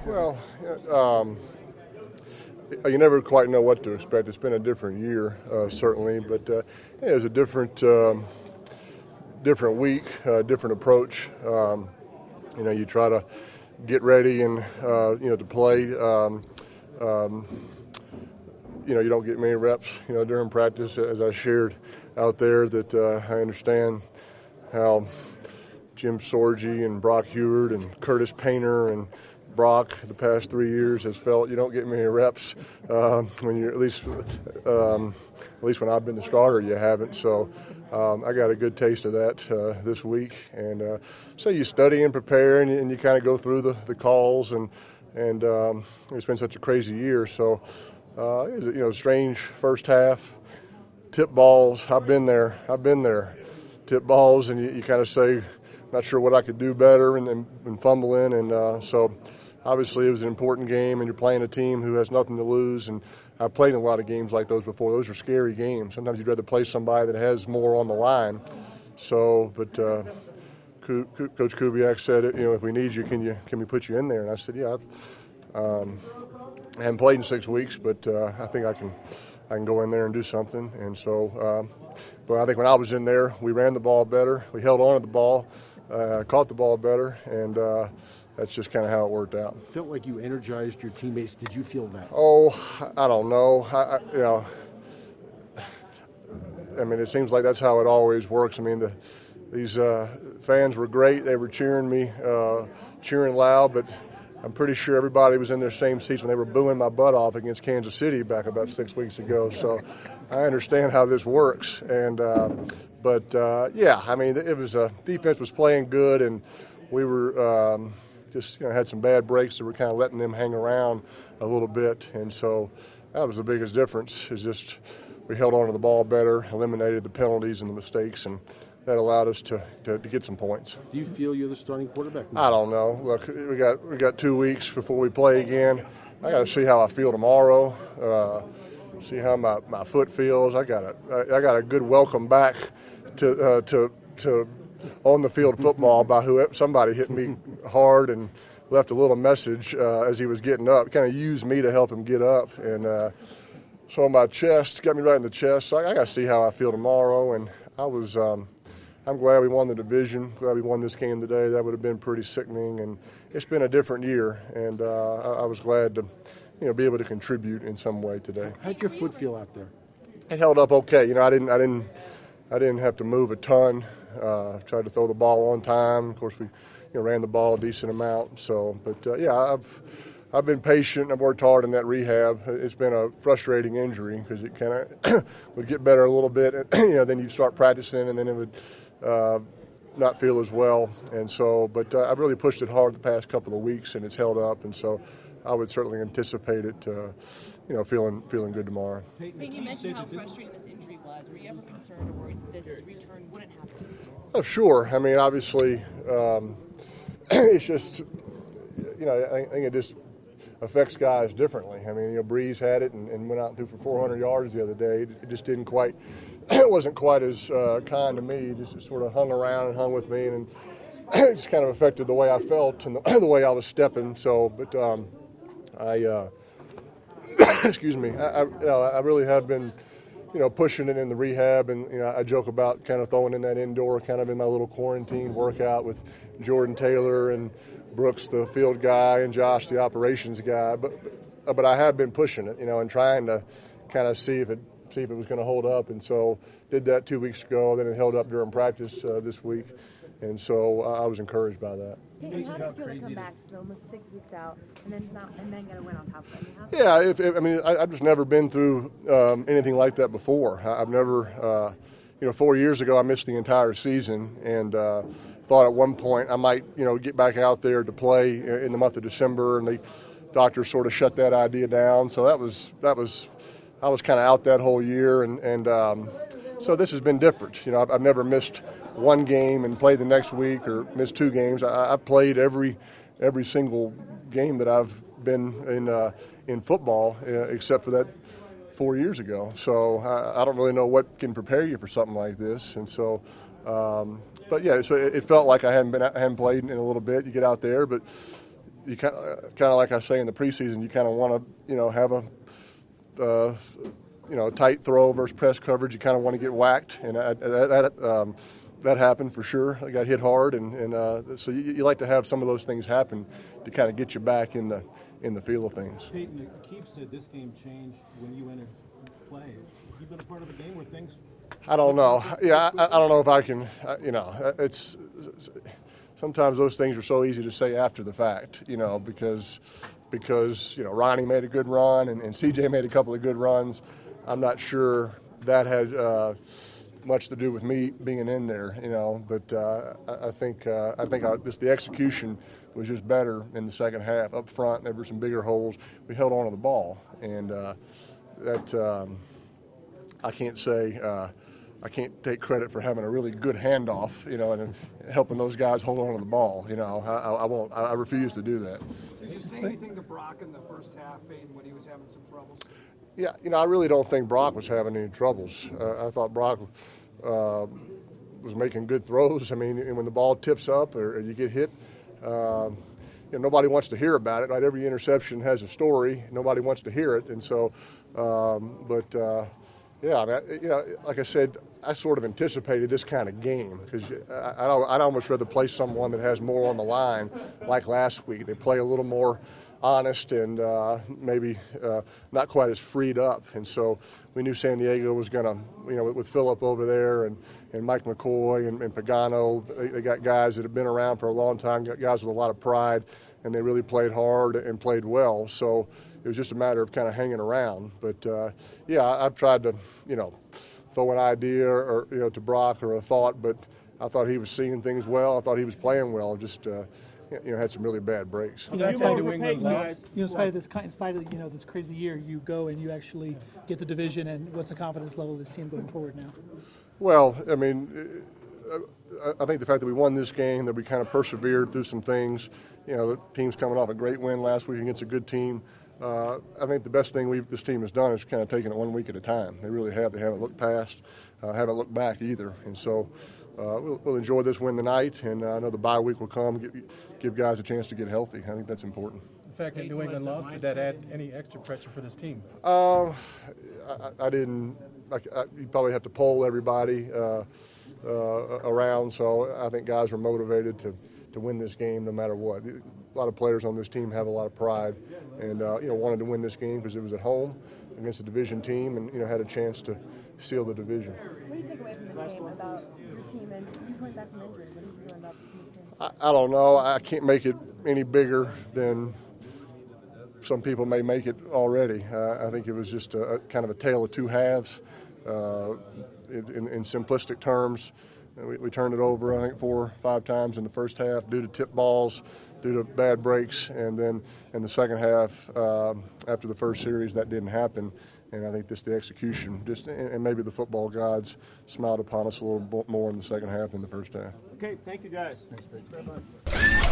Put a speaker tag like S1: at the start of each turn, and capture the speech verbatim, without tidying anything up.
S1: Well, um, you never quite know what to expect. It's been a different year, uh, certainly, but uh, yeah, it's a different, um, different week, uh, different approach. Um, you know, you try to get ready and uh, you know to play. Um, um, you know, you don't get many reps. You know, during practice, as I shared out there, that uh, I understand how Jim Sorgi and Brock Heward and Curtis Painter and Brock the past three years has felt you don't get many reps um, when you're at least um, at least when I've been the starter, you haven't. So um, I got a good taste of that uh, this week, and uh, so you study and prepare, and, and you kind of go through the, the calls, and and um, it's been such a crazy year. So uh, it was, you know, strange first half. Tip balls, I've been there. I've been there. Tip balls, and you, you kind of say, not sure what I could do better, and, and, and fumbling, and uh, so. Obviously, it was an important game, and you're playing a team who has nothing to lose. And I've played in a lot of games like those before. Those are scary games. Sometimes you'd rather play somebody that has more on the line. So, but uh, Coach Kubiak said, you know, if we need you, can you can we put you in there? And I said, yeah. Um, I haven't played in six weeks, but uh, I think I can I can go in there and do something. And so, um, but I think when I was in there, we ran the ball better. We held on to the ball, uh, caught the ball better, and. Uh, That's just kind of how it worked out.
S2: It felt like you energized your teammates. Did you feel that?
S1: Oh, I don't know. I, I, you know, I mean, it seems like that's how it always works. I mean, the, these uh, fans were great. They were cheering me, uh, cheering loud, but I'm pretty sure everybody was in their same seats when they were booing my butt off against Kansas City back about six weeks ago. So I understand how this works. And uh, but uh, yeah, I mean, it was uh, defense was playing good, and we were. Um, Just you know, had some bad breaks that were kind of letting them hang around a little bit, and so that was the biggest difference. Is just we held on to the ball better, eliminated the penalties and the mistakes, and that allowed us to, to, to get some points.
S2: Do you feel you're the starting quarterback now?
S1: I don't know. Look, we got we got two weeks before we play again. I got to see how I feel tomorrow. Uh, see how my, my foot feels. I got a I got a good welcome back to uh, to to. on the field football by who somebody hit me hard and left a little message uh, as he was getting up. Kind of used me to help him get up, and uh, so my chest got me right in the chest. So I, I got to see how I feel tomorrow. And I was, um, I'm glad we won the division. Glad we won this game today. That would have been pretty sickening, and it's been a different year. And uh, I, I was glad to, you know, be able to contribute in some way today.
S2: How'd your foot feel out there?
S1: It held up okay. You know, I didn't, I didn't, I didn't have to move a ton. Uh, tried to throw the ball on time. Of course, we you know, ran the ball a decent amount. So, but uh, yeah, I've I've been patient. I've worked hard in that rehab. It's been a frustrating injury because it kind of would get better a little bit, and you know, then you start practicing, and then it would uh, not feel as well. And so, but uh, I've really pushed it hard the past couple of weeks, and it's held up. And so, I would certainly anticipate it, uh, you know, feeling feeling good tomorrow.
S3: Peyton, you mentioned how frustrating this injury was. Were you ever concerned or worried this return wouldn't happen?
S1: Oh, sure. I mean, obviously, um, it's just, you know, I think it just affects guys differently. I mean, you know, Breeze had it and, and went out and threw for four hundred yards the other day. It just didn't quite, it wasn't quite as uh, kind to me. It just sort of hung around and hung with me, and it just kind of affected the way I felt and the, the way I was stepping. So, but um, I, uh, excuse me, I, I, you know, I really have been, you know, pushing it in the rehab, and you know, I joke about kind of throwing in that indoor, kind of in my little quarantine workout with Jordan Taylor and Brooks, the field guy, and Josh, the operations guy. But but I have been pushing it, you know, and trying to kind of see if it see if it was going to hold up. And so did that two weeks ago. Then it held up during practice uh, this week, and so uh, I was encouraged by that.
S4: Hey, how did it feel to come back almost six weeks out and then not, and then get a win on top of it? I mean,
S1: yeah, if, if, I mean, I, I've just never been through um, anything like that before. I, I've never, uh, you know, four years ago I missed the entire season, and uh, thought at one point I might, you know, get back out there to play in the month of December, and the doctors sort of shut that idea down. So that was that was, I was kind of out that whole year, and and um, so this has been different. You know, I've, I've never missed one game and played the next week, or missed two games. I, I've played every every single game that I've been in uh, in football, uh, except for that four years ago. So I, I don't really know what can prepare you for something like this. And so, um, but yeah, so it, it felt like I hadn't been I hadn't played in a little bit. You get out there, but you kind of, kind of like I say in the preseason, you kind of want to, you know, have a, uh, you know, a tight throw versus press coverage. You kind of want to get whacked, and that that, um, that happened for sure. I got hit hard, and, and uh, so you, you like to have some of those things happen to kind of get you back in the in the feel of things.
S5: Peyton, Keith said this game changed when you entered play. Have you been a part of a game where things?
S1: I don't know. Yeah, I, I don't know if I can. You know, it's sometimes those things are so easy to say after the fact. You know, because because you know Ronnie made a good run and, and C J made a couple of good runs. I'm not sure that had uh, much to do with me being in there. You know, but uh, I, I think uh, I think I, this the execution was just better in the second half. Up front, there were some bigger holes. We held on to the ball, and uh, that um, I can't say. Uh, I can't take credit for having a really good handoff, you know, and helping those guys hold on to the ball. You know, I, I won't. I refuse to do that.
S6: Did you say anything to Brock in the first half, Peyton, when he was having some troubles?
S1: Yeah, you know, I really don't think Brock was having any troubles. Uh, I thought Brock uh, was making good throws. I mean, and when the ball tips up or, or you get hit, uh, you know, nobody wants to hear about it. Right? Every interception has a story. Nobody wants to hear it, and so, um, but. Uh, Yeah, I mean, you know, like I said, I sort of anticipated this kind of game because I'd almost rather play someone that has more on the line, like last week. They play a little more honest and uh, maybe uh, not quite as freed up. And so we knew San Diego was going to, you know, with, with Phillip over there and, and Mike McCoy and, and Pagano, they, they got guys that have been around for a long time, got guys with a lot of pride, and they really played hard and played well. So it was just a matter of kind of hanging around. But, uh, yeah, I, I've tried to, you know, throw an idea or, you know, to Brock or a thought, but I thought he was seeing things well. I thought he was playing well, just, uh, you know, had some really bad breaks.
S7: You know, in spite of New England lost. You know, in spite of this, in spite of, you know, this crazy year, you go and you actually get the division, and what's the confidence level of this team going forward now?
S1: Well, I mean, I think the fact that we won this game, that we kind of persevered through some things, you know, the team's coming off a great win last week against a good team. Uh, I think the best thing we've, this team has done is kind of taken it one week at a time. They really have. They haven't looked past, uh, haven't looked back either. And so uh, we'll, we'll enjoy this win tonight, and uh, I know the bye week will come, give, give guys a chance to get healthy. I think that's important.
S5: The fact that New England lost, did that add any extra pressure for this team?
S1: Uh, I, I didn't. I, I, you probably have to poll everybody uh, uh, around, so I think guys were motivated to, to win this game no matter what. A lot of players on this team have a lot of pride, and uh, you know wanted to win this game because it was at home against a division team, and you know had a chance to seal the division.
S4: What do you take away from this game about your team and you coming back from injury? What do you feel about this game?
S1: I, I don't know. I can't make it any bigger than some people may make it already. Uh, I think it was just a, a kind of a tale of two halves. Uh, in, in simplistic terms, we, we turned it over I think four or five times in the first half due to tip balls, due to bad breaks, and then in the second half, um, after the first series, that didn't happen. And I think this the execution, just and maybe the football gods smiled upon us a little bit more in the second half than the first half.
S5: Okay, thank you guys.
S1: Thanks, Pete.